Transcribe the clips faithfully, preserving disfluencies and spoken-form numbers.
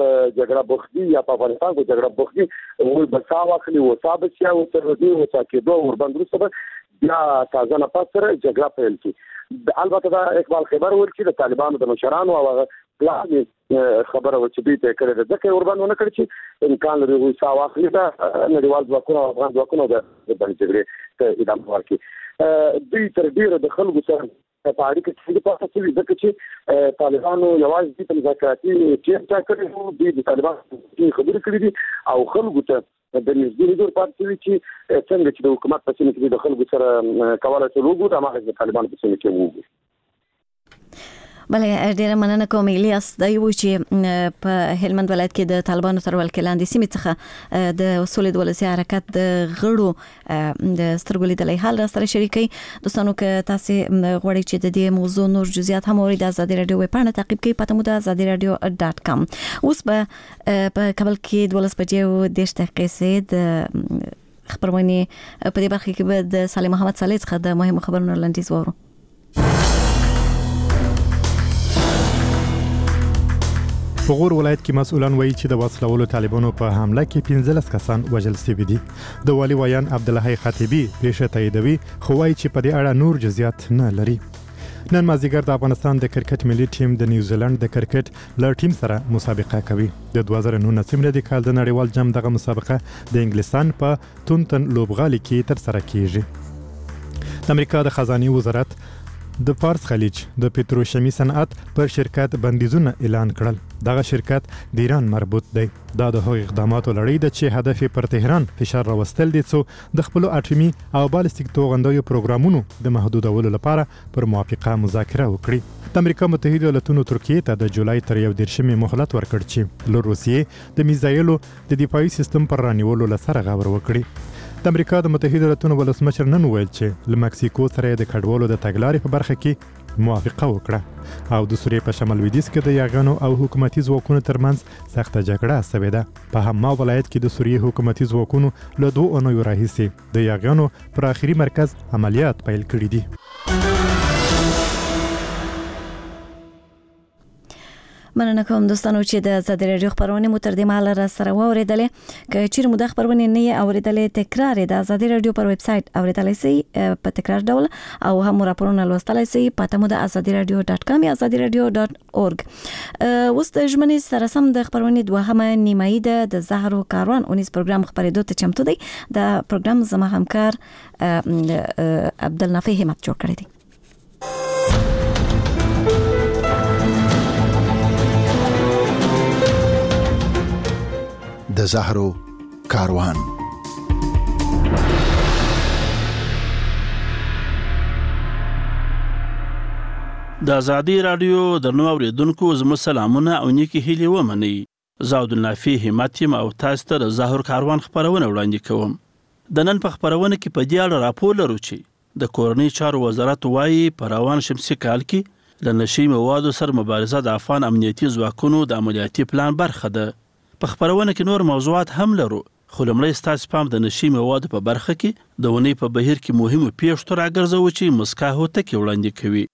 جګړه بوختي یا په افغانستان کې جګړه بوختي ول بسا واخلي او صاحب چې او تر دې او چې دوه وربند سره بیا تازه نه پاتره جګړه پیل کی. البته دا اقبال خبر ورکړي د طالبانو د مشرانو او پلان خبره ورچې دې ته کړې ده چې وربند نه کړی چې امکان لري وي صاحب واخلي دا نړیوال ځواکونه افغان ځواکونه د باندې جګړې ته ادامه ورکړي. دوی تر ډیره د خلکو سره په اړیکه کې د پاتې شي ځکه چې طالبانو یوازې د مذاکراتي چیر چا کړی د طالبانو خبرې کړې دي او خلکو ته د نږدې دور پاتې چې څنګه چې د حکومت په سیمه کې د خلکو سره کولای شي وګوري د هغه طالبانو په سیمه کې وګوري. بله ډیره مننه کوم الیاس. دا یو چې په هلمند ولایت کې د طالبانو تر ولکې لاندې سیمې څخه د سولې د ولسي حرکت د غړو د سترګو لیدلې حال را سره شریکي. دوستانو که تاسو غواړئ چې د دې موضوع نور جزئیات هم اورئ د آزادي رادیو ویب پاڼه تعقیب کړئ. پته مو د آزادي رادیو ډاټ کام. اوس به په کابل کې دولس بجې او دېرش دقیقې سه د خبرونه په دې برخه کې به د سالم محمد صالح څخه د مهمو خبرونو لنډیز وورو. په غور ولایت کې مسؤلان وایي چې د وسلوالو طالبانو په حمله کې پنځلس کسان وژل شوي دي. د والي ویان عبدالحی خطیبی پیښه تاییدوي خو وایي چې په دې اړه نور جزئیات نه لري. نن مازیګر د افغانستان د کرکټ ملي ټیم د نیوزیلند د کرکټ له ټیم سره مسابقه کوي. د دوه زره نولس میلادي کال د نړیوال جام دغه مسابقه د انګلستان په تونتن لوبغالي کې تر سره کیږي. د امریکا د خزانه وزارت د فارس خلیج د پتروشیمي صنعت پر شرکت بندیزونه اعلان کړل. دغه شرکت د ایران مربوط دی. دا د هغو اقداماتو لړۍ ده چې هدف پر تهران فشار راوستل دي څو د خپل اټومي او بالستیک توغندیو پروګرامونو د محدودولو لپاره پر موافقه مذاکره وکړي. د امریکا متحده ایالاتونو ترکیه ته د جولای تر یو دیرشمې مهلت ورکړ چې له روسیې د میزایلو د دفاعي سیستم پر رانیولو لسره غور وکړي. د امریکا د متحده ایالاتونو ولسمشر نن ویل چې له مکسیکو سره د کډوالو د تګلارې په برخه کې موافقه وکړه او د سوریې په شمال لویدیځ کې د یاغانو او حکومتي ځواکونو ترمنځ سخته جګړه شوې ده. په حما ولایت کې د سوریې حکومتي ځواکونو له دوه اونیو راهیسې د یاغانو پر اخري مرکز عملیات پیل کړي دي. مننه کوم دوستانو چې د آزادي رادیو خبرونه مو تر دې مهاله را سره واوریدلې. که چیرې مو د خبرونه نه یې اوریدلې تکرار د آزادي رادیو پر ویب سټ اوریدلای شئ په تکرار ډول او هم راپورونه لوستلای شئ. پته مو د آزادي رادیو ډاټ کام یا آزادي رادیو ډاټ اورګ. اوس د ژمنې سره سم د خبرونه دوهمه نیمایي ده د زهرو کاروان اونیز پروګرام خبرېدو ته چمتو دی. د پروګرام زما همکار عبدالنافع همت جوړ کړی دی. د زهرو کاروان. د آزادي رادیو د نو اوریدونکو زموږ سلامونه او نیکی هیلې ومنئ. زه عبدالنافع همت یم او تاسو ته د زهرو کاروان خبرونه وړاندې کوم. د نن په خبرونه کې په دې اړه راپور لرو چې د کورنۍ چارو وزارت وایي په روان شمسي کال کې له نشي موادو سره مبارزه د افغان امنیتي ځواکونو د عملیاتي پلان برخه ده. په خبرونه کې نور موضوعات هم لرو خو لومړی ستاسو پام د نشي موادو په برخه کې د ونې په بهیر کې مهمو پیښو راګرځوو چې مسکا هوتکې وړاندې کوي.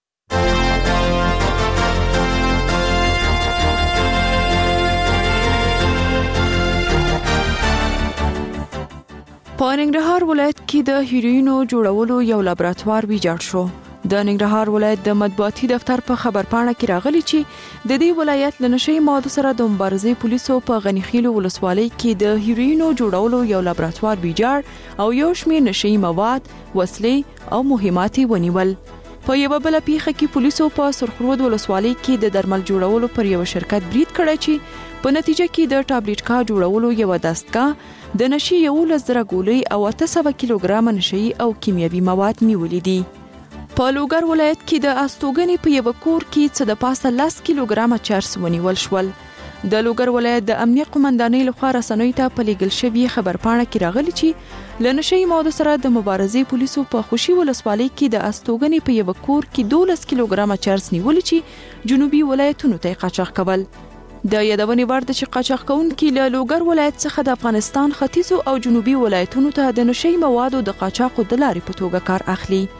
په ننګرهار ولایت کې د هیروینو جوړولو یو لابراتوار ویجاړ شو. د ننګرهار ولایت د مطبوعاتي دفتر په خبرپاڼه کې راغلی چې د دې ولایت له نشي موادو سره د مبارزې پولیسو په غنیخیلو ولسوالۍ کې د هیروینو جوړولو یو لابراتوار ویجاړ او یو شمېر نشي مواد، وسلې او مهمات ونیول. په یو بل پیښه کې پولیسو په سرخرود ولسوالۍ کې د درمل جوړولو پر یو شرکت برید کړی چې په نتیجه کې د ټابلیټ کا جوړولو یو دستګاه د نشي یو لزر ګولۍ او اته سوه کیلوګرام نشي او کیمیاوي مواد نیولې دي. په لوګر ولایت کې د استوګنې په یو کور کې څه د پاسه لس کیلوګرام چرس ونیول شول. د لوګر ولایت د امنیه قومندانۍ لخوا رسنیو ته په لیږل شوې خبرپاڼه کې راغلي چې له نشي موادو سره د مبارزې پولیسو په خوشي ولسوالۍ کې د استوګنې په یو کور کې دولس کیلوګرام چرس نیول چې جنوبي ولایتونو ته قاچاق کول. د یادونې وړ ده چې قاچاق کوونکي له لوګر ولایت څخه د افغانستان ختیځو او جنوبي ولایتونو ته د نشي موادو د قاچاقو د لارې په توګه کار اخلي.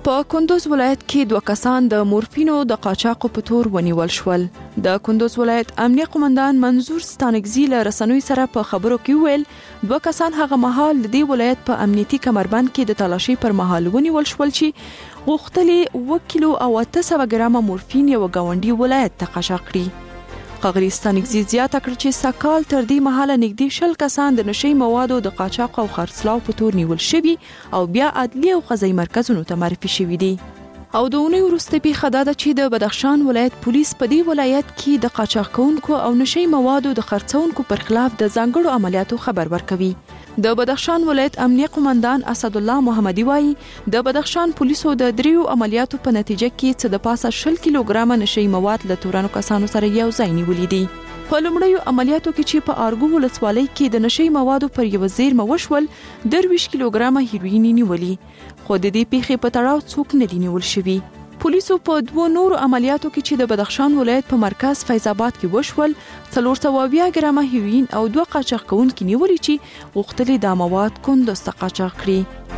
په کندوز ولایت کې دوه کسان د مورفینو د قاچاقو په تور ونیول شول. د کندوز ولایت امنیه قومندان منظور ستانکزی له رسنوي سره په خبرو کې ویل دوه کسان هغه مهال د دې ولایت په امنیتي کمربند کې د تلاشي پر مهال ونیول شول چې غوښتلې اوه کیلو او اته سوه ګرامه مورفین یو ګاونډي ولایت ته قاچاق کړي. ښاغلي ستانکزي زیاته کړه چې سکال تر دې مهاله نږدې شل کسان د نشي موادو د قاچاق او خرڅلاو په تور نیول شوي او بیا عدلي او قضایي مرکزونو ته معرفي شوي دي. او د اونۍ وروسته پیښه دا ده چې د بدخشان ولایت پولیس په دې ولایت کې د قاچاق کوونکو او نشي موادو د خرڅونکو پر خلاف د ځانګړو عملیاتو خبر ورکوي. د بدخشان ولایت امنیه قومندان اسد الله محمدي وایي د بدخشان پولیسو د دریو عملیاتو په نتیجه کې څه د پاسه شل کیلوګرامه نشي مواد له تورنو کسانو سره یو ځای نیولي دي. په لومړیو عملیاتو کې چې په ارګو ولسوالۍ کې د نشي موادو پر یو زیرمه وشول درویشت کیلوګرامه هیروین نیولي، خو د دې پیښې په تړاو څوک نه دي نیول شوي. پولیسو په دوه نورو عملیاتو کې چې د بدخشان ولایت په مرکز فیض آباد کې وشول څلور سوه اویا ګرامه هیروین او دوه قاچاق کوونکي نیولي چې غوښتلې دا مواد کندوز ته قاچاق کړي.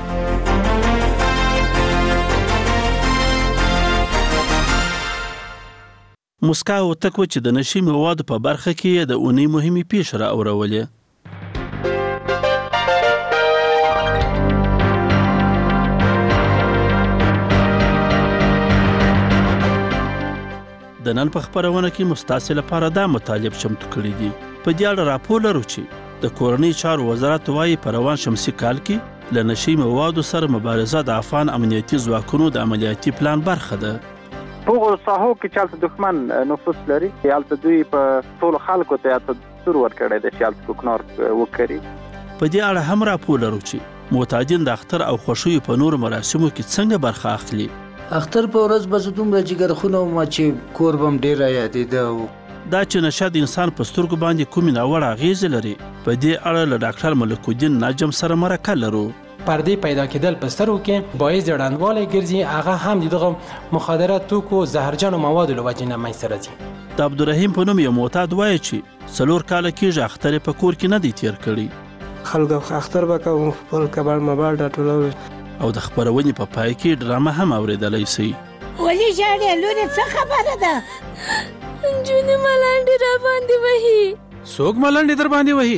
مسکا وتکو چې د نشي موادو په برخه کې د اونۍ مهمې پیښې راوړولې. د نن په خبرونه کې مستاسل لپاره دا مطالب چمتو کړی دي. په دې اړه راپور لرو چې د کورنۍ چارو وزارت وايي په روان شمسي کال کې له نشي موادو سره مبارزه د افغان امنیتي ځواکونو د عملیاتي پلان برخه ده. په ساحو کې چالت دښمن نفوذ لري، یالته دوی په ټول خلکو ته تدبیر ورکړی د چالت کوکنار وکړي. په دې اړه هم راپور لرو چې معتادین د اختر او خوښیو په نور مراسمو کې څنګه برخه اخلي. اختر په ورځ به زه دومره جګرخونه وم چې کور به م ډېر رایادېده. دا چې نشه د انسان په سترګو باندې کومې ناوړه اغېزې لري، په دې اړه له ډاکټر ملک الدین نجم سره مرکه لرو. پردې پیدا کېدل په سترګو کې باعث د ړندوالی ګرځي، هغه هم د دغه مخدره توکو زهرجنو موادو له وجې نه منځته راځي. د عبدالرحیم په نوم یو معتاد وایي چې څلور کاله کېږي اختر یې په کور کې نه دی تېر کړی. خلکو اختر به کوم، خپل کباړ مباړ راټولوي. او د خبرونې په پای کې ډرامه هم اورېدلی سئ. ولې ژاړې لورې، څه خبره ده؟ نجونې ملنډې را باندې وهي. څوک ملنډې در باندې وهي؟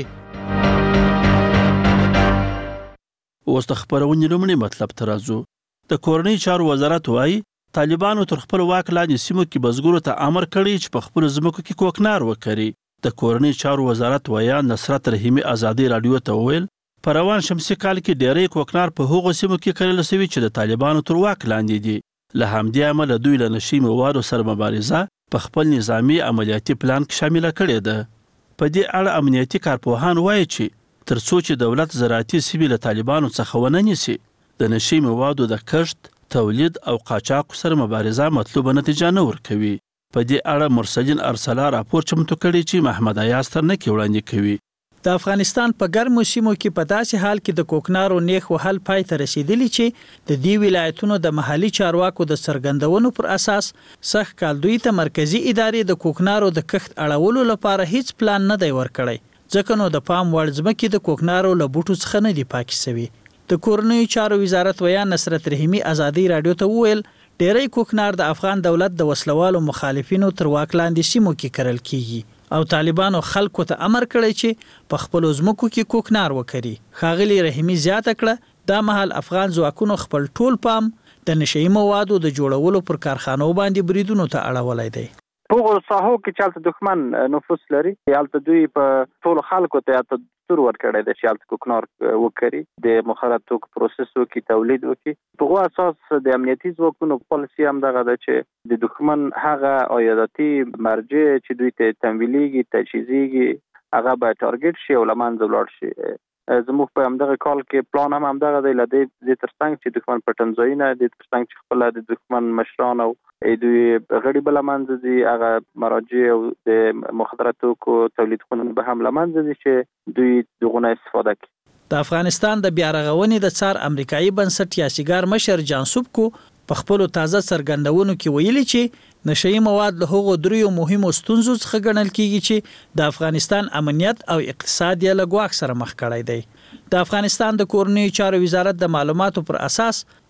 اوس د خبرونې لومړی مطلب ته راځو. د کورنۍ چارو وزارت وایي طالبانو تر خپل واک لاندې سیمو کې بزګرو ته امر کړی چې په خپلو ځمکو کې کوکنار وکري. د کورنۍ چارو وزارت ویان نصرت رحیمي ازادي راډیو ته وویل په روان شمسي کال کې ډېری کوکنار په هغو سیمو کې کرل شوي چې د طالبانو تر واک لاندې دي. له همدې امله دوی له نشي موادو سره مبارزه په خپل نظامي عملیاتي پلان کې شامله کړې ده. په دې اړه امنیتي کارپوهان وایي چې تر څو چې دولت زراعتي سیمې له طالبانو څخه ونه نیسي د نشي موادو د کښت، تولید او قاچاق سره مبارزه مطلوبه نتیجه نه ورکوي. په دې اړه مرسلین ارسلا راپور چمتو کړی چې محمد ایاز ترنکي وړاندې کوي. د افغانستان په ګرمو سیمو کې په داسې حال کې د کوکنارو نیخ وهل پای ته رسیدلی چې د دې ولایتونو د محلي چارواکو د څرګندونو پر اساس سخت کال دوی ته مرکزی ادارې د کوکنارو د کښت اړولو لپاره هیڅ پلان نه دی ورکړی، ځکه نو د پام وړ ځمکې د کوکنارو له بوټو څخه نه دي پاکې سوي. د کورنیو چارو وزارت ویان نصرت رحیمي ازادي راډیو ته وویل ډېری کوکنار د افغان دولت د وسلوالو مخالفینو تر واک لاندې سیمو کې کرل کیږي او طالبانو خلکو ته امر کړی چې په خپلو ځمکو کې کوکنار وکړي. ښاغلي رحیمي زیاته کړه دا مهال افغان ځواکونو خپل ټول پام د نشهیي موادو د جوړولو پر کارخانو باندې بریدونو ته اړولی دی. په ساحو کې چالت دښمن نفوذ لري، یالته دوی په ټول خلکو ته تدبیر ورکړی دی چې هلته کوکنار وکري، د مخدره توکو پروسس وکړي، تولید وکړي. په هغو اساس د امنیتي ځواکونو پالیسي هم دغه ده چې د دښمن هغه عایداتي مرجع چې دوی ته تمویلیږي، تجهیزیږي، هغه به ټارګټ شي او له منځه ولاړ شي. زموږ په همدغه کال کې پلان هم همدغه دی، له دې تر څنګ چې دښمن پټنځایي نه دې تر څنګ چې خپله د دښمن مشران او دوی غړي به له منځه ځي، هغه مراجع او د مخدره توکو تولید خونې به هم له منځه ځي چې دوی دغونه استفاده کړي. د افغانستان د بیارغونې د څار امریکایي بنسټ یاسیګار مشر جان سوبکو په خپلو تازه څرګندونو کې ویلي چې نشهیي مواد له هغو دریو مهمو ستونزو څخه ګڼل کیږي چې د افغانستان امنیت او اقتصاد یې له ګواښ سره مخ کړی دی. د افغانستان د کورنیو چارو وزارت د معلوماتو پر اساس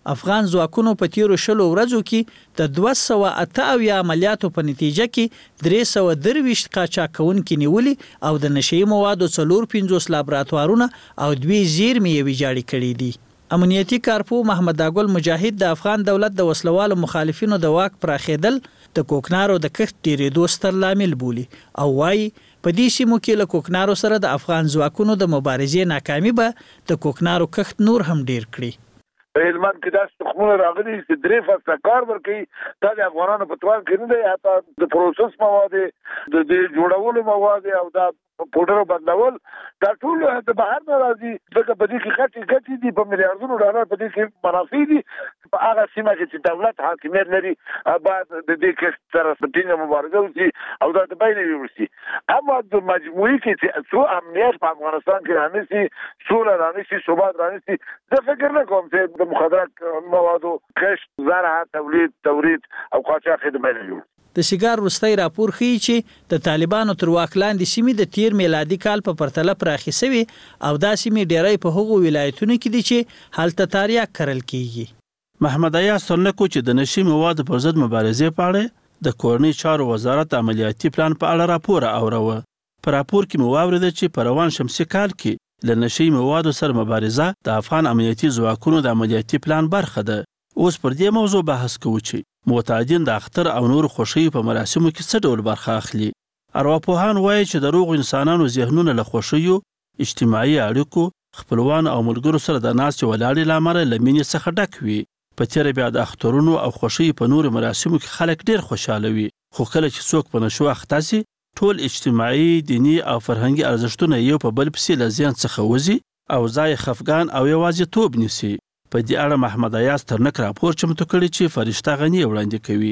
افغان ځواکونو په تیرو شلو ورځو کې د دوه سوه اته اویا عملیاتو په نتیجه کې درې سوه درویشت قاچاقونکي نیولي او د نشي موادو څلور پنځوس لابراتوارونه او دوی زیرمې ویجاړې کړې دي. امنیتي کارپو محمد اګل مجاهد د افغان دولت د وسلوالو مخالفینو د واک پراخېدل د کوکنارو د کښت ډېرېدو ستر لامل بولي او وایي په دې سیمو کې له کوکنارو سره د افغان ځواکونو د مبارزې ناکامي به د کوکنارو کښت نور هم ډېر کړي. په هلمند کې داسې تخمونه راغلي چې درې فصله کار ورکوي. دا د افغانانو په توان کې نه دی. حتی د پروسس مواد د جوړولو مواد او دا پوډر بدلول دا ټول د بهر نه راځي. ځکه په دې کې غټي غټي دي په میلیارډونو ډالر په دې کې منافع دي. په هغه سیمه کې چې دولت حاکمیت لري باید د دې کې سره ټینګه مبارزه وشي او دا د بین وشي. اما د مجموعي کې چې څو امنیت په افغانستان کې رانیسي سوله رانیسي ثبات رانیسي زه فکر نه کوم چې د مخدرات موادو کښت زراعت تولید تورید او قاچاق د بین وشي. د سیګار وروستی راپور ښیي چې د طالبانو تر واک لاندې سیمې د تیر میلادي کال په پرتله پراخې سوي او دا سیمې ډیری په هغو ولایتونو کې دي چې هلته تاریاک کرل کیږي. محمد ایاز سنکو چې د نشي موادو پر ضد مبارزې په اړه د کورنۍ چارو وزارت عملیاتي پلان په اړه راپور اوروه. په راپور کې مو واوریده چې په روان شمسي کال کې له نشي موادو سره مبارزه د افغان امنیتي ځواکونو د عملیاتي پلان برخه ده. اوس پر دې موضوع بحث کوو چې معتادین د اختر او نور خوښیو په مراسمو کې څه ډول برخه اخلي. ارواپوهان وایي چې د روغ انسانانو ذهنونه له خوښیو، اجتماعي اړیکو، خپلوانو او ملګرو سره د ناستې ولاړې له امله له مینې څخه ډک وي. په تیره بیا د اخترونو او خوښیو په نورو مراسمو کې خلک ډېر خوشحاله وي. خو کله چې څوک په نشو اخته سي ټول اجتماعي، دیني او فرهنګي ارزښتونه یو په بل پسې له ذهن څخه وځي او ځای خفګان او یوازیتوب نیسي. په دې اړه محمد ایاز ترنک راپور چمتو کړی چې فرشته غنی وړاندې کوي.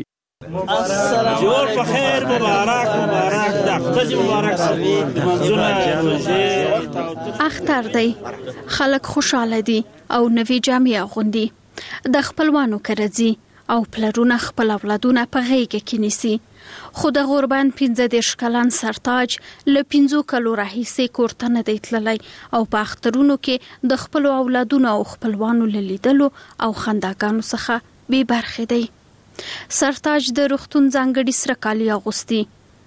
جوړ په خیر مبارک مبارک د اختر مبارک سوي منځونه. اختر دی، خلک خوشاله دي او نوې جامې اغوندي. د خپلوانو کرځي او پلرونه خپل اولادونه په غېږ کې نیسي. خو د غربان پنځه دېرش کلن سرتاج له پنځو کلو راهیسې کور ته نه دی تللی او په اخترونو کې د خپلو اولادونو او خپلوانو له لیدلو او خنداګانو څخه بې برخې دی. سرتاج د روغتون ځانګړي سره کالي اغوستي.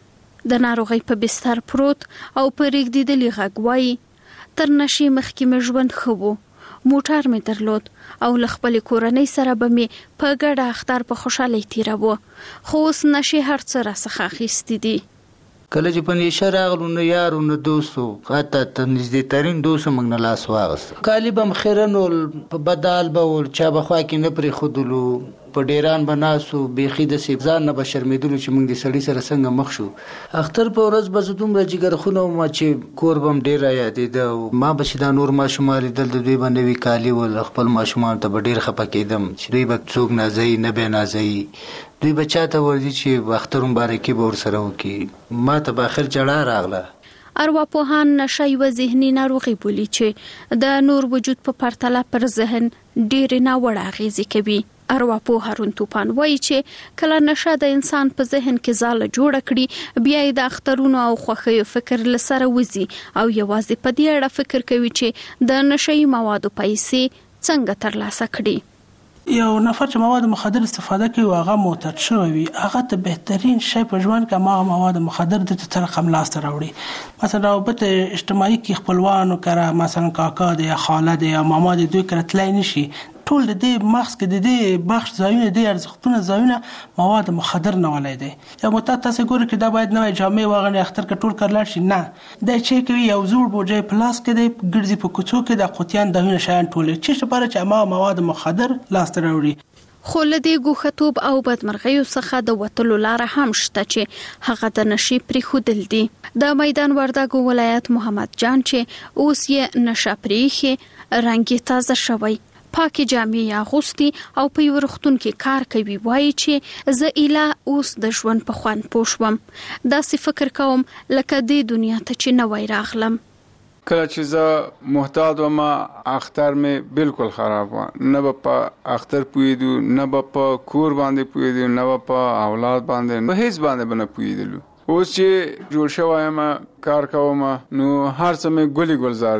د ناروغۍ په بستر پروت او په رېږدېدلي غږ وایي تر نشې مخکې مې ژوند ښه و. موټر مې درلود او له خپلې کورنۍ سره به مې په ګډه اختر په خوشحالۍ تېراوه. خو اوس نشې هر څه راڅخه اخیستي دي. کله چې په نشه راغلو نو یارو نو دوستو حتی ته نږدې ترین دوستو موږ نه لاس واغسته. کالي به م خیرن ول، په بدال به ول، چا به خوا کې نه پرېښودلو، په ډیران به ناستو، بیخي داسې ځان نه به شرمېدلو چې موږ د سړي سره څنګه مخ شو. اختر په ورځ به زه دومره جګرخونه وم چې کور به م ډېر رایادېده او ما به چې دا نور ماشومان لیدل د دوی به نوي کالي ول، خپل ماشومانو ته به ډېر خفه کېدم چې دوی به څوک نازوي نه به نازوي. دوی به چاته ورځي چې اختر مبارکي به ورسره وکړي. ما ته به آخر جړا راغله. ارواپوهان نشه یوه ذهني ناروغي بولي چې د نور وجود په پرتله پر ذهن ډېرې ناوړه اغېزې کوي. ارواپوه هارون توپان وایي چې کله نشه د انسان په ذهن کې ځاله جوړه کړي بیا یې د اخترونو او خوښیو فکر له سره وځي او یوازې په دې اړه فکر کوي چې د نشهیي موادو پیسې څنګه ترلاسه کړي. یو نفر چې مواد مخدر استفاده کوي هغه معتاد شوی وي، هغه ته بهترین شی په ژوند کې هغه مواد مخدر د ته رقم لاسته راوړي. مثلا رابط اجتماعي کې خپلوانو کره مثلا کاکا دی یا خاله دی یا ماما دی دوی کره تلای نشي. ټول د دې مغز کې د دې بخش ځایونه د ارزښتونه ځایونه مواد مخدر نه ولای دي. یا معتاد تاسو ګورئ چې دا باید نوې جامې واغوني اختر کې ټول کړل شي، نه دا چې کوي یو زوړ بوجای پلاس کې دی ګرځي په کوڅو کې د قوتیان دهونه شایان ټول چې لپاره چې ما مواد مخدر لاس ته راوړي. خو له دې ګوښتوب او بدمرغیو څخه د وتلو لاره هم شته چې هغه د نشي پرېښودل دي. د میدان وردګو ولایت محمد جان چې اوس یې نشه پرېښې رنګ یې تازه شوی، پاکي جامې اغوستي او په یو روغتون کې کار کوي. وایي چې زه ایله اوس د ژوند په خوند پوه شوم. داسې فکر کوم لکه دې دنیا ته چې نوی راغلم. کله چې زه محتاط وم اختر مې بالکل خراب و، نه به په اختر پوهېدو، نه به په کور باندې پوهېدو، نه به په اولاد باندې، په هیڅ باندې به نه پوهېدلو. اوس چې جوړ شوی یم کار کوم نو هر څه مې ګلي ګلزار دي.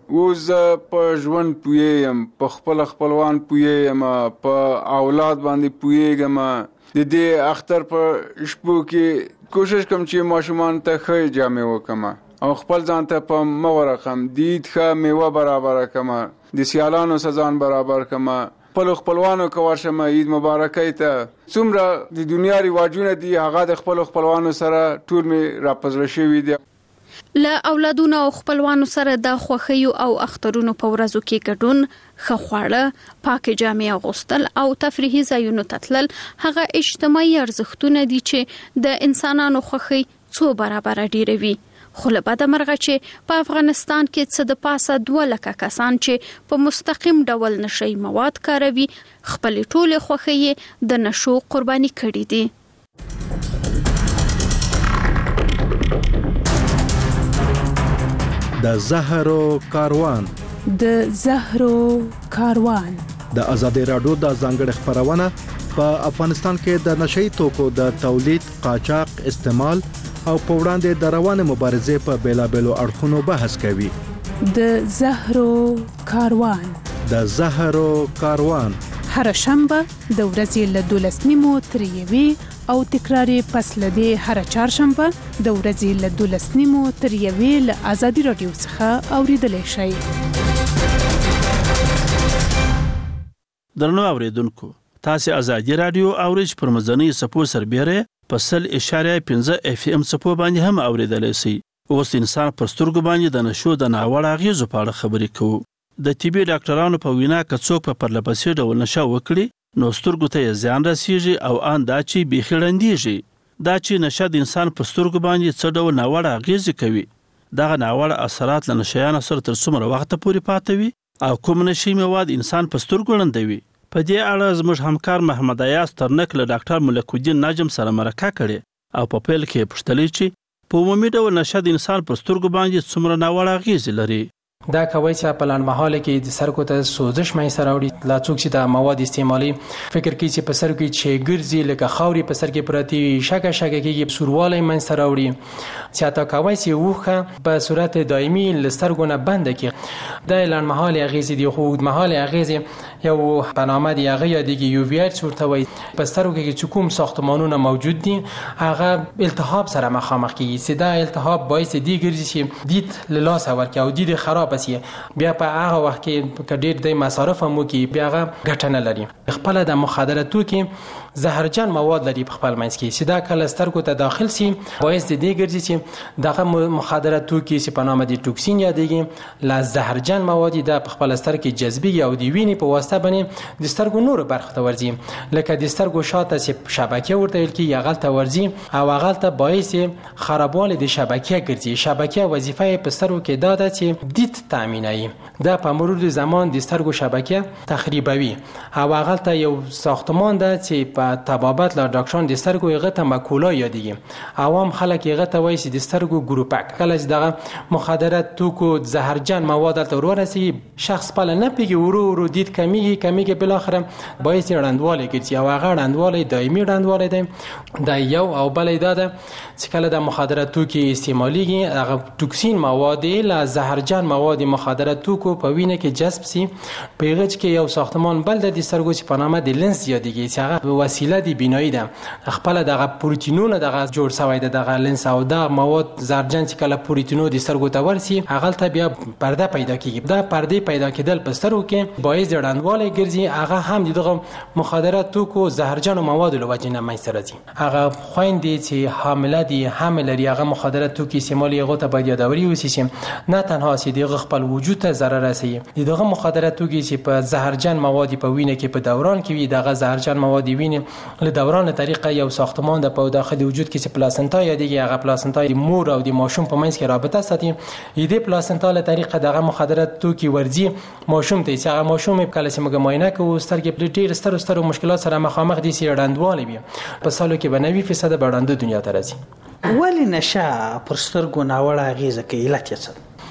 اوس په ژوند پوهېږم، په خپل خپلوان پوهېږم، په اولاد باندې پوهېږم. د دې اختر په شپو کې کوشش کوم چې ماشومان ته ښه جامې وکړم او خپل ځان ته په مه ورقم، د عید ښه میوه برابره کړم، د سیالانو سره ځان برابر کړم، خپلو خپلوانو که ورشم عید مبارکۍ ته. څومره د دنیا رواجونه دي هغه د خپلو خپلوانو سره ټول مې راپزړه شوي دي. له اولادونو او خپلوانو سره د خوښیو او اخترونو په ورځو کې ګډون، ښه خواړه، پاکې جامې اغوستل او تفریحي ځایونو ته تلل هغه اجتماعي ارزښتونه دي چې د انسانانو خوښي څو برابره ډیروي. خو له بده مرغه چې په افغانستان کې څه د پاسه دوه لکه کسان چې په مستقیم ډول نشي مواد کاروي خپل ټول خوښي د نشو قرباني کړي دي. د زهرو کاروان د زهرو کاروان د آزادۍ راډیو د ځانګړي خبرونه په افغانستان کې د نشئی توکو د تولید، قاچاق، استعمال او په وړاندې د روانه مبارزې په بیلابېلو اړخونو بحث کوي. د زهرو کاروان د زهرو کاروان هر شنبه د ورځې له دولس نیمو تر یوې او تکراری پس لدی هر چهارشنبه د ورځې له دولس نیمو تر یوې له آزادۍ رادیو څخه اوریدلای شئ. درنو اوریدونکو، تاسو آزادۍ رادیو اورئ پر مزنی سپو سربېره په سل اشاریه پنځه اف ام سپو باندې هم اوریدلای شئ. اوس انسان پر سترګو باندې د نشو د ناوړه اغیزو په اړه خبرې کوو. د طبي ډاکټرانو په وینا که څوک په پرلپسې ډول نشه وکړي نو سترګو ته یې زیان رسیږي او ان دا چې بیخي ړندېږي. دا چې نشه د انسان په سترګو باندې څه ډول ناوړه اغیزې کوي، دغه ناوړه اثرات له نشیانو سره تر څومره وخته پورې پاتې وي او کوم نشي مواد انسان په سترګو ړندوي. په دې اړه زموږ همکار محمد ایاز ترنک له ډاکټر ملک الدین نجم سره مرکه کړې او په پیل کې پوښتلې چې په عمومي ډول نشه د انسان په سترګو باندې څومره ناوړه اغیزې لري. دا کوي چې په لنډمهاله کې د سرکو ته سوزش مې سره وړي. لا څوک چې د مواد استعمالي فکر کوي چې په سر کې چې ګرځي لکه خاوري په سر کې پراتی شګه شګه کې سورواله مې سره وړي. چې تا کوي چې وخه په صورت دایمي لسترګو نه بند کې د لنډمهاله اغیزې دی، خو د مهاله اغیزې یو په نامه دی هغه یادګي یو وی ار ورته وي. په سترګو کې چې کوم ساختمانونه موجود دي هغه التهاب سره مخامخ کیږي. چې دا التهاب باعث دی ګرځي چې دید له لاس ورکړي او دید خراب بیا په هغه وخت کې کډیر د مصارف مو کې بیا هغه ګټه نه لري. خپل د مخدراتو کې زهرجن مواد لري په خپل منځ کې چې دا کله سترګو ته داخل سي باعث دی ګرځي چې دغه مخدراتو کې چې په نامه دي ټوکسین یادېږي لا زهرجن مواد د خپل سترګو کې جذبي او دی ویني په واسطه باندې د سترګو نور برخه ته ورځي، لکه د سترګو شاته چې شبکه ورته ویل کی یغل ته ورځي او هغه ته باعث خرابوالی د شبکه ګرځي. شبکه وظیفه په سترګو کې دا ده چې دید تامینوي. دا په مرور زمان د سترګو شبکه تخریبوي او هغه ته یو ساختمان ده چې په تبابت لا ډاکټران د سترګو یغه ته ماکولا یادېږي. عوام خلک یغه ته وایي چې د سترګو ګروپک. کله چې دغه مخدرات توکو زهرجن مواد ته ورسي شخص په نه پیږي ورو ورو دید کمیږي کمیږي بل اخر باعث رندواله کیږي او هغه رندواله دایمي رندواله دی. دا یو او بل دا ده چې کله د مخدرات توکي استعماليږي هغه ټوکسین مواد لا زهرجن مواد مخدرات توکو په وینه کې جذب سي. په هغه کې یو ساختمان بل د سترګو چې په نامه د لنس یادېږي چې هغه وسیله دی بینایی ده. خپل دغه پروتینونه دغه جوړ شوی ده دغه لنس او دا مواد زهرجن چې کله پروتینو د سترګو ته ورسي هغه ته بیا پرده پیدا کیږي. دا پرده پیدا کېدل په سترګو کې باعث ډنډواله ګرځي. هغه هم دغه مخدرات توکو زهرجن مواد له وجې نه منځته راځي. هغه خويندې چې حامله دي حامل لري هغه مخدرات توکي استعمال هغه ته باید یادوري وسی چې نه تنها چې دغه خپل وجود ته ضرر رسوي، دغه مخدرات توکي چې په زهرجن مواد په وینه کې په دوران کې وي دغه زهرجن مواد وینه له دوران طریقه یو ساختمان د په داخلي وجود کې چې پلاسنتا یادېږي. هغه پلاسنتا د مور او د ماشوم په منځ کې رابطه ساتي. دې پلاسنتا له طریقه دغه مخدرات توکي ورځي ماشوم ته چې هغه ماشوم کله چې موږ معاینه کوو سترګې په ډېر ستر ستر مشکلات سره مخامخ دي چې ډندواله وي. په سالو کې به نوي فیصد به ډنده دنیا ته راځي. ولی نشه پر سترګو ناوړه اغیزه کوي؟ علت یې څه؟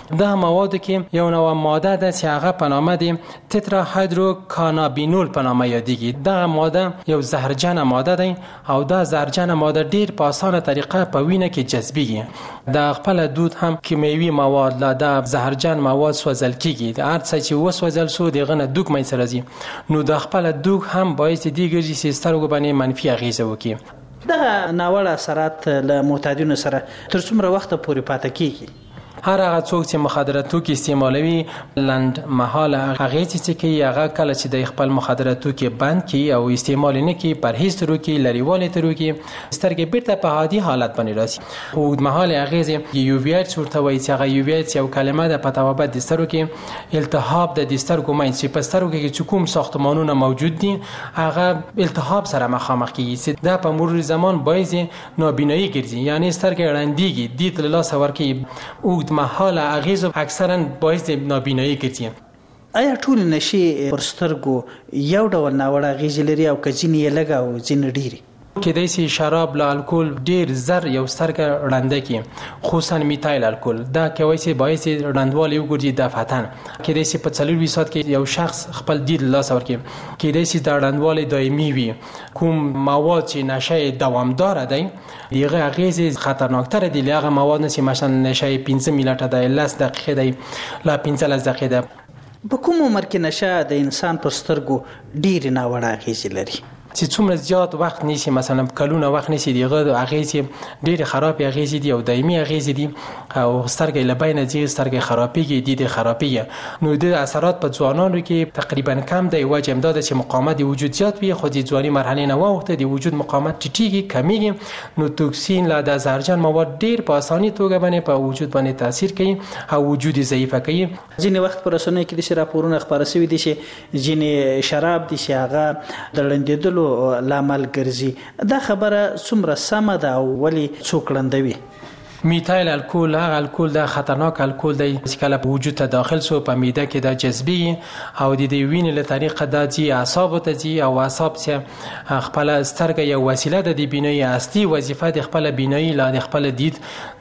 دا مواد کې یو نوع ماده ده چې هغه په نامه دی تترا هایدروکانابینول په نامه یادېږي. دا ماده یو زهرجنه ماده ده او دا زهرجنه ماده ډیر په اسانه طریقه په وینه کې جذبېږي. دا خپل دود هم کیمیاوي مواد لا دا زهرجن مواد سوځل کیږي. هر څه چې وسوځل سو دغه نه دوک مې سره زی نو د خپل دوک هم باعث دی ګرځي چې سترګو باندې منفي اغیزه وکړي. دغه ناوړه اثرات له معتادینو سره تر څومره وخت پورې پاتې کیږي؟ هر هغه څوک چې مخدره توکي استعمالوي لند مهاله هغه چې کوي هغه کله چې د خپل مخدره توکي بند کړي او استعمال نه کوي پرهیز تر کوي لریواله تر کوي سترګې بیرته په عادي حالت باندې راسي. او د مهاله هغه یو وی ایچ ورته وایي چې هغه یو وی ایچ یو کلمه ده په توابت د سترګو کې التهاب د سترګو مې چې په سترګو کې کوم ساختمانونه موجود دي هغه التهاب سره مخامخ کیږي. دا په مرور زمان باعث نابینایی ګرځي یعنی سترګې رندېږي دید له لاس ورکی او محاله اغیز اکثرا باعث نابینایی ګرځي. آیا ټول نشي پر سترګو یو ډول ناوړه اغیز لري او کځینې یې لږه او ځینې ډېرې؟ کېدای شي شراب له الکول ډیر زر یو سترګه ړنده کی خصوصا میتایل الکول دا کوي چې باعث ړندوالي وګرځي دفعتن. کېدای شي په څلور ویسات کې یو شخص خپل دید لاس ورکړي. کېدای شي دا ړندوالي دایمي وي. کوم مواد چې نشه دوامدار دی دغه اغیز خطرناکتر دي له هغه مواد نه چې مثلا نشه پنځه منټه دی لس دقیقې دی لا پنځه لس دقیقې ده. په کوم عمر کې نشه د انسان پر سترګو ډیر ناوړه اغیز لري؟ چې څومره زیات وخت نیسی مثلا کلونه وخت نیسی دیغه اغیزې ډېر خراب اغیزې دي او دایمي اغیزې دي او سترګې لبینه دي سترګې خرابېږي دي د خرابېږي. نو د اثرات په ځوانانو کې تقریبا کم دی. وجه امداد چې مقاومت د وجود زیات وي خو د ځواني مرحله نه وخت د وجود مقاومت ټیټیږي کمیږي. نو توکسین لا د زهرجن مواد ډېر په اساني توګه باندې په وجود باندې تاثیر کوي او وجود ضعیفه کوي. ځینې وخت پر رسنیو کې د راپورونه خبره شوي دي چې ځینې شراب دي چې هغه د لندېدلو لامل ګرځي. دا خبره څومره سمه ده او ولی څوک لندوي؟ میتایل الکول هغه الکول د خطرناک الکول دی چې کله په وجود ته داخل سو په معده کې د جذبي او د وینې له طریقه د جی اعصاب ته جی او اعصاب چې خپل سترګې یو وسیله د بینایی اصلي وظیفه د خپل بینایی لا د خپل دید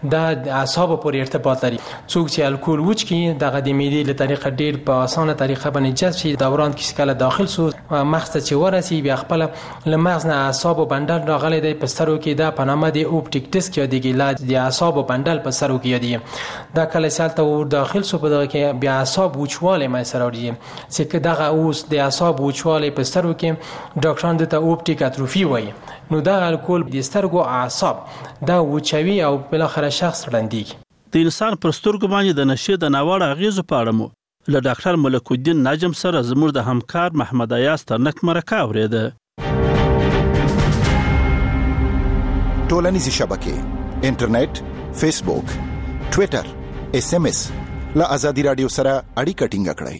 د اعصاب پورې ارتباط لري. څوک چې الکول وڅکي دغه د معدې له طریقه ډیر په اسانه طریقه باندې جذب شي دوران کې کله داخل سو مغز ته چې ورسي بیا خپل له مغز نه اعصاب بندل راغلي دی په سترګو کې د پنامه د اوپټیک ډیسک یا د ګلاج د اعصاب بندل په سرو کې دی. دا کله سالته ور داخل سو په دغه کې بیا اعصاب وچواله مې سره وري چې دغه اوس د اعصاب وچواله په سرو کې ډاکټران د ته اوپټیک اتروفي وایي. نو دا الکول د سترګو اعصاب دا وچوي او بل اخر شخص رندي. د انسان پر سترګو باندې د نشه د ناوړه اغیزو په اړه مو له ډاکټر ملک الدین نجم سره زموږ د همکار محمد ایاز ترنک مرکه اوریده. ټولنیزې شبکې انټرنیټ فیسبوک ټویټر اس ام اس له ازادي رادیو سره اړیکه ټینګه کړئ.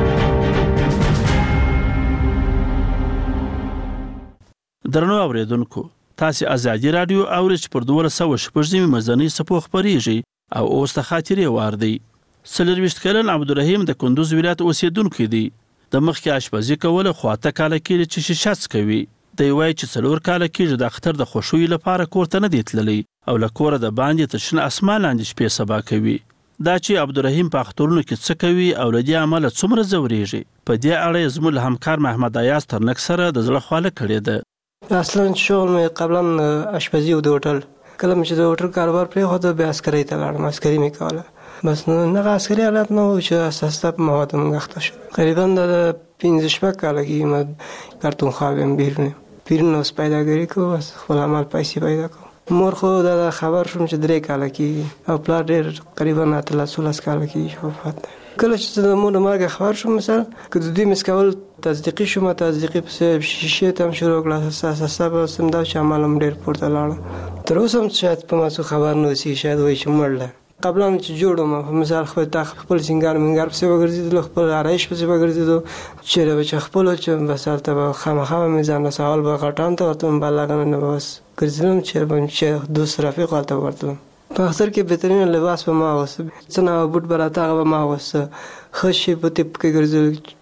درنو اوریدونکو تاسو ازادي رادیو اورچ پر دوه سوه شپږ مزنی سپو خبريږي او اوس ته خاطرې واردی. سلرويشت کلن عبدالرحیم د کندوز ولایت اوسیدونکو دی. د مخکې اشپزي کوله خواته کاله کې چې ششاڅ کوي. د وای چې څلور کاله کې د اختر د خوشوي لپاره کوړه نه دی تللی او لکوره د باندې تشنه اسمان لاندې شپې سبا کوي. دا چې عبدالرحیم په اخترونو کې څه کوي او لدی عمل څومره زوريږي په دې اړه زموږ همکار محمد ایاز ترنک سره د زړه خواله کړی ده. اصلا شغل مې قبلا اشپزي او د هوټل کله چې د هوټل کاروبار پرې خو د بیا عسکري ته لاړم عسکري مې کوله بس نه عسکري حالت نه و چې اساسا په مواد موږ اخته شو. تقریبا د پنځه شپږ کاله کې ما کارتون خاوم بیرونه پیرنو سپایداګری کو بس خپل عمل پیسې پیدا کو. مور خو دا خبر شوم چې درې کاله کې او پلا ډېر تقریبا اتلس کاله کې وفات ده. کله چې د مور مرګ خبر شوم مثلا که د دې مسکول تصدیقي شوم تصدیقي په شیشه تم شروع کړه اساسا به سم دا چې عملم ډېر پورته لاړ. تر اوسه هم شاید په ما څه خبر نه وسی شاید وای چې مړله قبلا چې جوړم په مثال خپل تخ خپل سنگار منګار په څه وګرځیدل خپل آرایش په څه وګرځیدل چې به خپل چې بسال ته خامخا میزان سوال به غټان ته ورته بلغه نه بس ګرځیدم چې به چې دوست رفیق ته ورته په اختر کې بهترین لباس په ما وسه څنګه بوت براته هغه ما وسه خشي په تپ کې ګرځول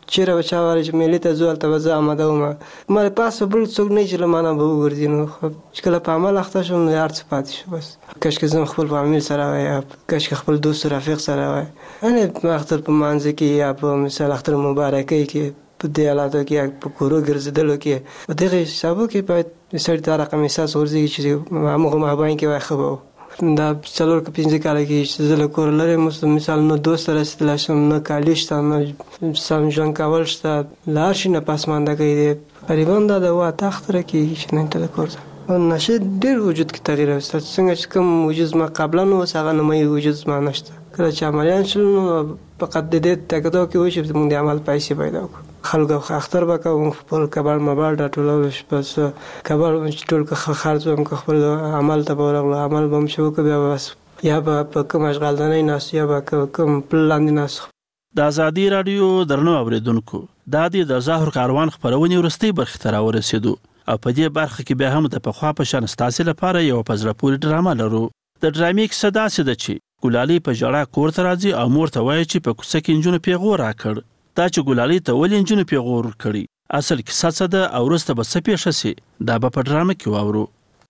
چیرې بچا وایي چې میلې ته ځو هلته به زه آماده وم. ما پاسه بل څوک نه چې له ما نه به وګرځي. نو چې کله په عمل اخته شوم نو هر څه پاتې شو. بس کاشکې زه خپل فامیل سره وای یا کاشکې خپل دوست رفیق سره وای. یعنې اختر په مانځه کې یا په مثال اختر مبارکۍ کې په دې حالاتو کې یا په کورو ګرځېدلو کې په دغې حسابو کې باید سړي ته رقم احساس ورځي چې همغه مابین کې وای ښه به و. دا څلور که پنځه کاله کې چې زه له کوره لرې یم مثال نه دوست رسېدلی شم نه کالي شته نه سم ژوند کول شته له هر شي نه پسمانده کوي دی. تقریبا دا د اوه اته اختره کېږي چې نن ته د کور ته نشې ډېر وجود کې تغییر راوسته. څنګه چې کوم وجود زما قبلا نو اوس هغه نیمایي وجود زما نشته. کله چې عملیان شول نو فقط د دې تکتو کې وایي چې موږ د عمل پیسې پیدا کړو. خلکو اختر به کوو خپل کباړ مباړ راټولول بس کباړ ټول خرڅ هم خپل عمل ته به ورغلو. عمل به هم چې وکړو بیا بس یا به په کوم اشغالدانۍ ناست یا به کوم پل لاندې ناست. د ازادي راډیو درنو اوریدونکو دا د ظاهر کاروان خپرونې وروستۍ برخې ته راورسېدو او په دې برخه کې بیا هم د پخوا په شان ستاسې لپاره یو په زړه پورې ډرامه لرو. د ډرامې کیسه داسې ده چې ګلالۍ په ژړا کور ته راځي او مور ته وایي چې په کوڅه کې نجونو پیغور راکړ. دا چې ګلالۍ ته ولې نجونو پیغور ورکړي اصل کیسه څه ده او وروسته به څه پیښه سي دا به په ډرامه کې واورو.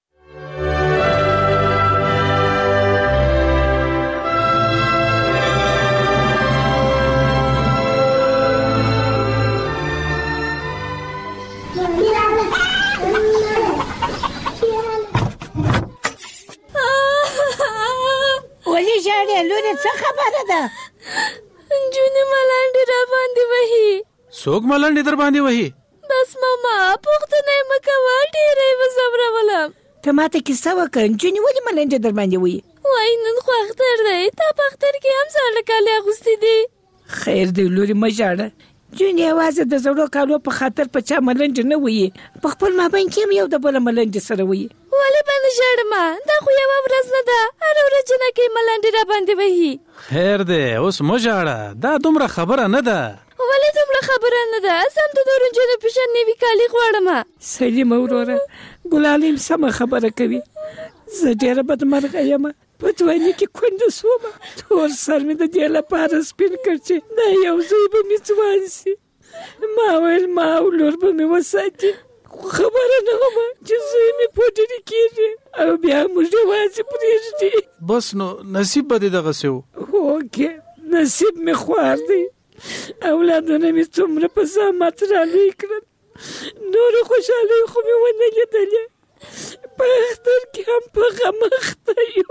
ولې ژاړې لورې څه خبره ده؟ نجونې ملنډې را باندې وهي. څوک ملنډې در باندې وهي؟ بس ماما پوښتنه یې مه کوه ډېره یې وځورولم. ته ماته کیسه وکړه نجونې ولې ملنډې در باندې وهي؟ وایي نن خو اختر دی تا په اختر کې هم زاړه کالي اغوستي دي. خیر دی لورې مه ژاړه. جونې یوازې د زړو کالو په خاطر په چا ملنډې نه وهي په خپل مابین کې هم یو د بله ملنډې سره وهي. ولې به نه ژاړم دا خو یوه ورځ نه ده هره ورځ جنکۍ ملنډې را باندې وهي. خیر دی اوس مه ژاړه دا دومره خبره نه ده. ولې دومره خبره نه ده زه هم د نورو نجونو په شان نوي کالي غواړم. سلیمه وروره ګلالۍ هم سمه خبره کوي. زه ډېره بدمرغه یم په ځواني کې کونډه شوم. ټول سر مې د دې لپاره سپین کړ چې دا یو زوی به مې ځوان شي. ما ویل ما او لور به مې وساتي خو خبره نه وم چې زوی مې پوډري کېږي او بیا موږ یوازې پرېږدي. بس نو نصیب به دې دغسې و. هوکې نصیب مې خوار دی. اولادونه مې څومره په زحمت رالوی کړل نورو خوشحالۍ خو مې ونه لیدلې. په اختر کې هم په غم اخته یو.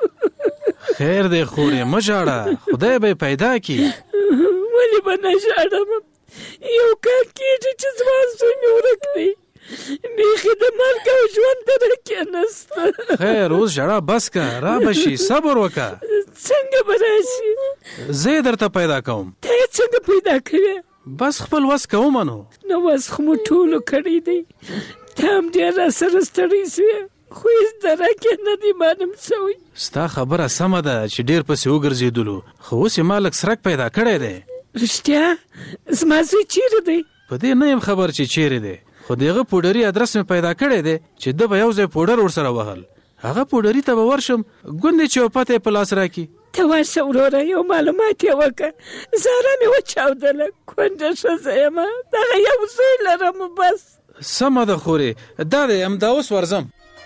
خیر دی خورې مه ژاړه خدای به یې پیدا کړي. ولې به نه ژاړم یو کال کېږي چې زما زوی مې ورک دی. بیخي د مرګ او ژوند ته راکېناسته. خیر اوس ژړا بس که را به شي صبر وکړه. څنګه به راشي؟ زه یې درته پیدا کوم. ته یې څنګه پیدا کوې؟ بس خپل وس کومه نو. نو وس خو مو ټولو کړی دی. ته هم ډېر راسره ستړی شوې خو هېڅ درک یې نه دی معلوم شوی. ستا خبره سمه ده چې ډېر پسې وګرځېدلو خو اوس یې ما لږ سرک پیدا کړی دی. رښتیا زما زوی چیرې دی؟ په دې نه یم خبر چې چیرې دی خو د هغه پوډري ادرس مې پیدا کړی دی چې ده به یو ځای پوډر ورسره وهل. هغه پوډري ته به ورشم ګوندې چې یو پته یې په لاس راکړي. ته ورشه وروره یو معلومات یې وکړه. زهره مې وچاودله کونډه ښځه یم دغه یو زوی لرم بس. سمه ده خورې دا دی همدا اوس ورځم.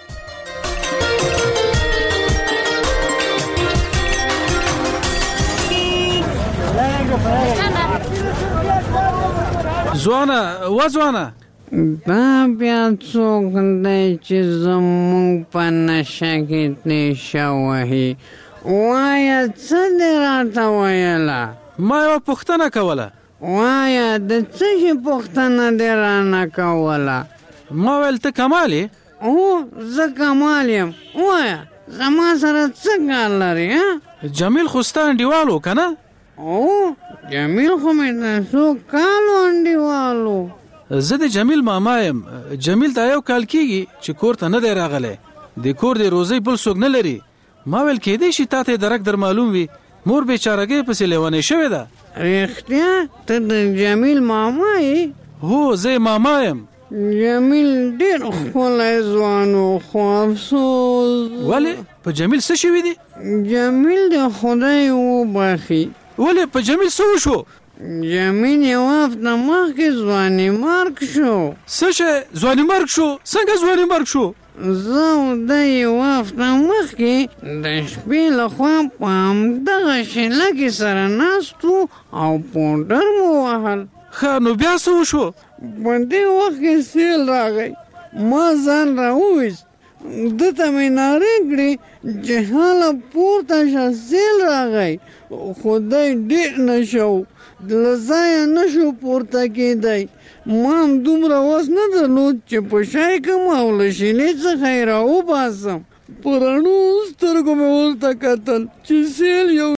ځوانه و ځوانه دا بیا څوک دی چې زموږ په نشه کې نیشه وهي وایه څه دې راته ویله؟ ما یوه پوښتنه کوله. وایه د څه شي پوښتنه دې رانه کوله؟ ما ویل ته کمال یې؟ هو زه کمال یم. وایه زما سره څه کار لري؟ جمیل خو ستا انډیوال و که نه؟ او جمیل خو مې د څو کالو انډیوال و. زه د جمیل ماما یم. جمیل دا یو کال کېږي چې کور ته نه دی راغلی. د کور د روزۍ بل څوک نه لري. ما ویل کېدی شي تا ته یې درک در معلوم وي. مور بېچارګۍ پسې لیونۍ شوې ده. رښتیا ته د جمیل ماما یې؟ هو زه یې ماما یم. جمیل ډېر ښکلی ځوان و خو افسوس. ولې په جمیل څه شوي دي؟ جمیل د خدای وبخي. ولې په جمیل څه وشو؟ جمیل یو هفته مخکې ځواني مرګ شو. څه شی ځواني مرګ شو؟ څنګه ځواني مرګ شو؟ زه او ده یو هفته مخکې د شپې لخوا په همدغه شیله کې سره ناست وو او پوډر مو وهل. ښه نو بیا څه وشو؟ په دې وخت کې سیل راغی. ما ځان راوویست، ده ته مې نارې کړې چې هله پورته شه سیل راغی، خو دی ډېر نشه و، له ځایه نه شو پورته کېدی. ما هم دومره وس نه درلود چې په شای کم او له شینې څخه یې راوباسم. په رڼو سترګو مې ورته کتل چې سیل یو